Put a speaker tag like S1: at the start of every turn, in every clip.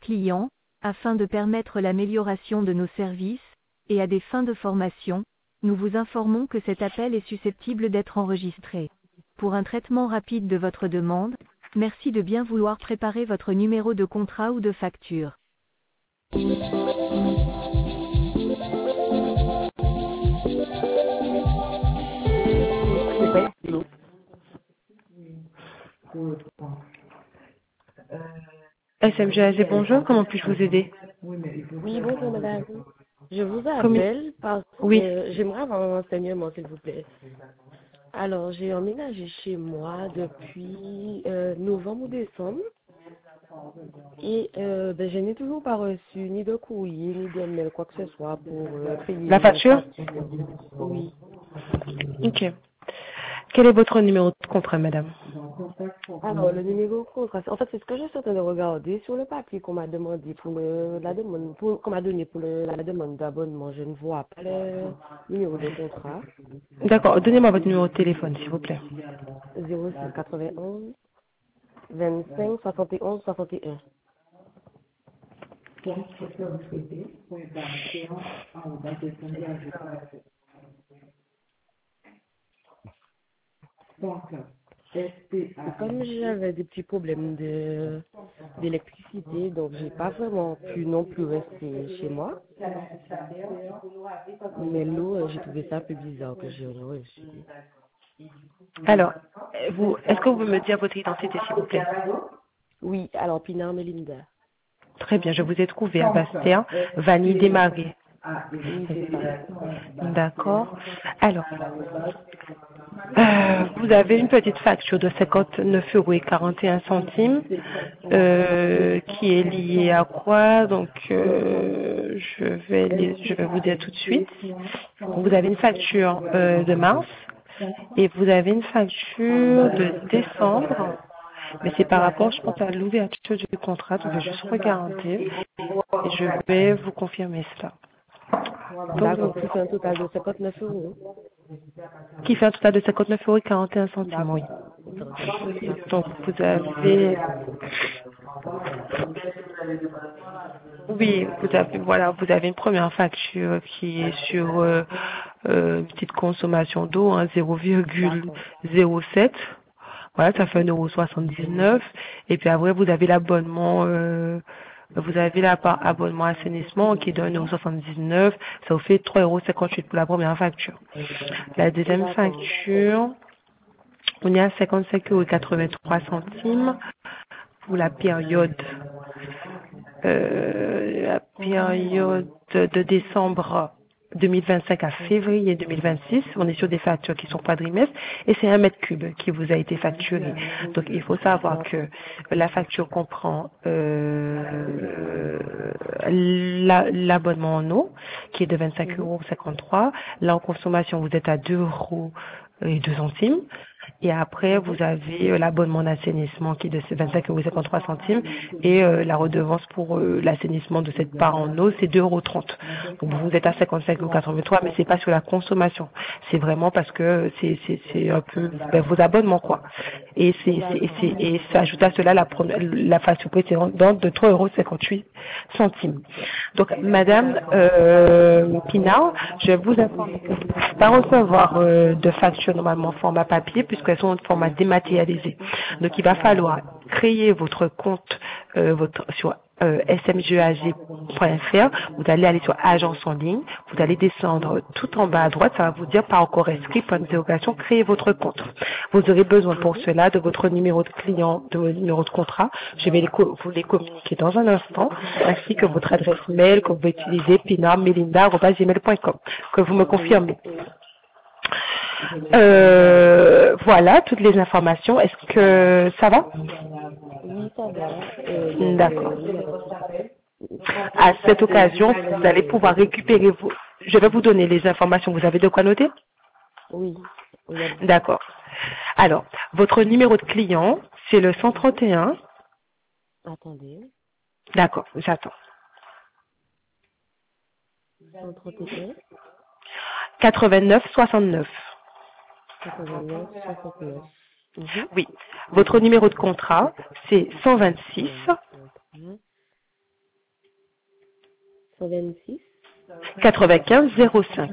S1: clients, afin de permettre l'amélioration de nos services, et à des fins de formation, nous vous informons que cet appel est susceptible d'être enregistré. Pour un traitement rapide de votre demande, merci de bien vouloir préparer votre numéro de contrat ou de facture.
S2: SMGAG, bonjour, comment puis-je vous aider?
S3: Oui, bonjour madame. Je vous
S2: Comme...
S3: appelle parce
S2: Oui,
S3: que j'aimerais avoir un renseignement, s'il vous plaît. Alors, j'ai emménagé chez moi depuis novembre ou décembre et je n'ai toujours pas reçu ni de courrier, ni de mail, quoi que ce soit pour payer
S2: la
S3: mes
S2: facture?
S3: factures. Oui.
S2: Ok. Quel est votre numéro de contrat, madame?
S3: Alors, le numéro contrat, en fait, c'est ce que je suis en train de regarder sur le papier qu'on m'a demandé pour la demande, qu'on m'a donné pour la demande d'abonnement. Je ne vois pas le numéro de contrat.
S2: D'accord, donnez-moi votre numéro de téléphone, s'il vous plaît.
S3: 06 91 25 71 61. Et comme j'avais des petits problèmes d'électricité, donc j'ai pas vraiment pu non plus rester chez moi. Mais l'eau, j'ai trouvé ça un peu bizarre que j'ai reçu.
S2: Alors, est-ce que vous pouvez me dire votre identité, s'il vous plaît?
S3: Oui, alors Pinar Melinda.
S2: Très bien, je vous ai trouvé à Bastien, Vanille Desmarais.
S3: Oui, c'est ça.
S2: D'accord. Alors, vous avez une petite facture de 59,41 € qui est liée à quoi? Donc, je vais vous dire tout de suite. Vous avez une facture de mars et vous avez une facture de décembre. Mais c'est par rapport, je pense, à l'ouverture du contrat. Donc, je vais juste regarder et je vais vous confirmer cela.
S3: D'accord, qui fait un total de 59 euros.
S2: Qui fait un total de 59,41 €, oui. Donc, vous avez... Oui, vous avez une première facture qui est sur une petite consommation d'eau, hein,
S3: D'accord.
S2: 0,07. Voilà, ça fait 1,79 €. Et puis après, vous avez l'abonnement, vous avez la part abonnement assainissement qui donne 1,79 €. Ça vous fait 3,58 € pour la première facture. La deuxième
S3: D'accord.
S2: facture, on est à 55,83 € pour la période de décembre 2025 à février 2026. On est sur des factures qui sont quadrimestres et c'est 1 m3 qui vous a été facturé. Donc il faut savoir que la facture comprend l'abonnement en eau qui est de 25,53 €. Là en consommation vous êtes à 2,02 €. Et après, vous avez l'abonnement d'assainissement qui est de 25,53 € et la redevance pour l'assainissement de cette part en eau, c'est 2,30 €. Donc vous êtes à 55,83 €, mais c'est pas sur la consommation. C'est vraiment parce que c'est un peu vos abonnements, quoi. Et s'ajoute à cela la facture précédente de 3,58 €. Donc, Madame Pinard, je vous informe que vous ne pouvez pas recevoir de facture normalement format papier puisqu'elles sont en format dématérialisé. Donc, il va falloir créer votre compte sur smgag.fr. Vous allez aller sur agence en ligne. Vous allez descendre tout en bas à droite. Ça va vous dire pas encore inscrit, point d'interrogation, créer votre compte. Vous aurez besoin pour cela de votre numéro de client, de votre numéro de contrat. Je vais vous les communiquer dans un instant, ainsi que votre adresse mail que vous pouvez utiliser, pinarmelinda@gmail.com, que vous me confirmez. Voilà toutes les informations. Est-ce que ça va?
S3: Oui, ça va.
S2: D'accord.
S3: Oui.
S2: À cette
S3: Et
S2: occasion, vous allez pouvoir récupérer vos... Je vais vous donner les informations. Vous avez de quoi noter?
S3: oui, oui, allez-y.
S2: D'accord. Alors, votre numéro de client, c'est le 131.
S3: Attendez.
S2: D'accord, j'attends.
S3: 131,
S2: 89 69.
S3: 89, 69.
S2: Oui. Votre numéro de contrat, c'est 126
S3: 126
S2: 95 05.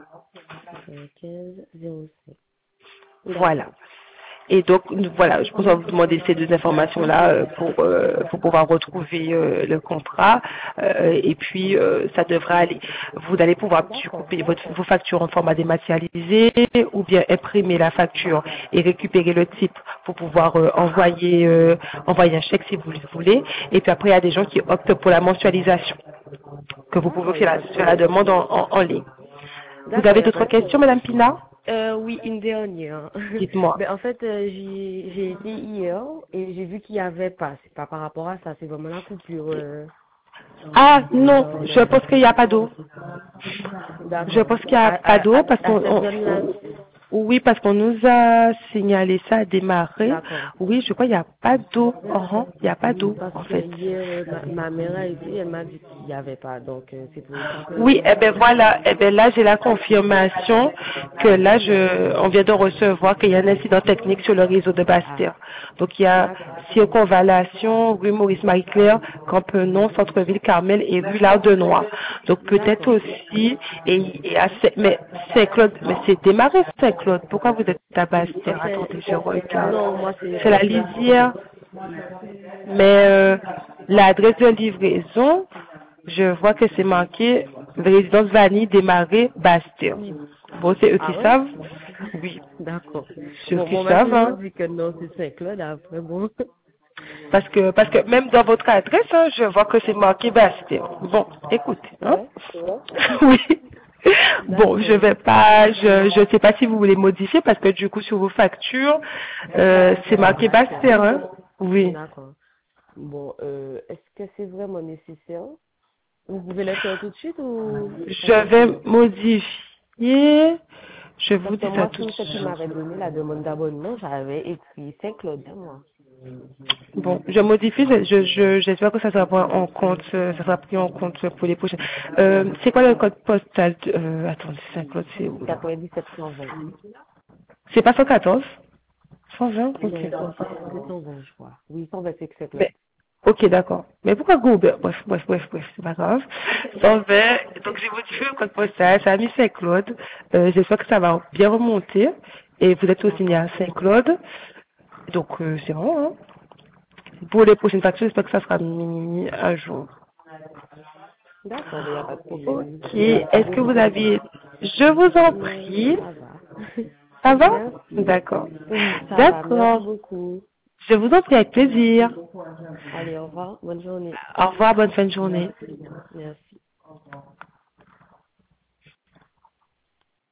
S3: 95 05.
S2: Voilà. Et donc, voilà, je pense qu'on va vous demander ces deux informations-là pour pouvoir retrouver le contrat. Et puis, ça devra aller. Vous allez pouvoir découper vos factures en format dématérialisé ou bien imprimer la facture et récupérer le type pour pouvoir envoyer un chèque si vous le voulez. Et puis après, il y a des gens qui optent pour la mensualisation, que vous pouvez faire la demande en ligne. Vous avez d'autres questions, Madame Pina?
S3: Oui, une dernière.
S2: Dites-moi.
S3: En fait, j'ai été hier et j'ai vu qu'il n'y avait pas. C'est pas par rapport à ça, c'est vraiment la coupure.
S2: Ah non, je pense qu'il n'y a pas d'eau. Je pense qu'il n'y a pas d'eau parce oui, parce qu'on nous a signalé ça à démarrer. Oui, je crois qu'il n'y a pas d'eau. Il n'y a pas d'eau, en fait.
S3: Hier, ma mère a été, elle m'a dit qu'il n'y avait pas, donc c'est pour ça que...
S2: Oui, voilà, là j'ai la confirmation que là on vient de recevoir qu'il y a un incident technique sur le réseau de Bastère. Donc il y a circonvallation, rue Maurice-Marie-Claire, Campenon, Centre-Ville, Carmel et rue Lardenois. Donc peut-être aussi, mais Saint-Claude, mais c'est démarré Saint-Claude. Pourquoi vous êtes à Bastère? Attendez, je regarde.
S3: Non, moi
S2: C'est la lisière. Mais l'adresse de livraison, je vois que c'est marqué résidence Vanille démarrée Bastère. Bon, c'est eux qui savent. Oui.
S3: D'accord.
S2: C'est eux qui savent. Hein.
S3: Dit que non, c'est Saint-Claude, après, bon.
S2: Parce que même dans votre adresse, hein, je vois que c'est marqué Bastère. Bon, écoutez. Hein. Oui. Bon, je vais pas, je sais pas si vous voulez modifier parce que du coup sur vos factures, c'est marqué Bastère. Hein. Oui.
S3: D'accord. Bon, est-ce que c'est vraiment nécessaire? Vous pouvez le faire tout de suite ou...
S2: Je vais modifier. Je vous dis ça tout de suite.
S3: Moi, qui m'avait donné la demande d'abonnement, j'avais écrit Saint-Claude, moi.
S2: Bon, je modifie. J'espère que ça sera pris en compte. Ça sera pris en compte pour les prochaines. C'est quoi le code postal? Attendez, Saint-Claude, c'est où?
S3: 97 120.
S2: C'est pas 114? 120? Ok.
S3: 120, je crois. Oui, 120, c'est Saint-Claude.
S2: Mais, ok, d'accord. Mais pourquoi Google? Bref, c'est pas grave. 120, donc j'ai modifié le code postal, ça a mis Saint-Claude. J'espère que ça va bien remonter. Et vous êtes aussi né à Saint-Claude. Donc, c'est bon, hein. Pour les prochaines factures, j'espère que ça sera mis à jour.
S3: D'accord, il n'y a pas de problème.
S2: Ok. Est-ce que vous avez... Je vous en prie. Ça va? D'accord. D'accord.
S3: Merci beaucoup.
S2: Je vous en prie avec plaisir.
S3: Allez, au revoir. Bonne journée.
S2: Au revoir, bonne fin de journée.
S3: Merci.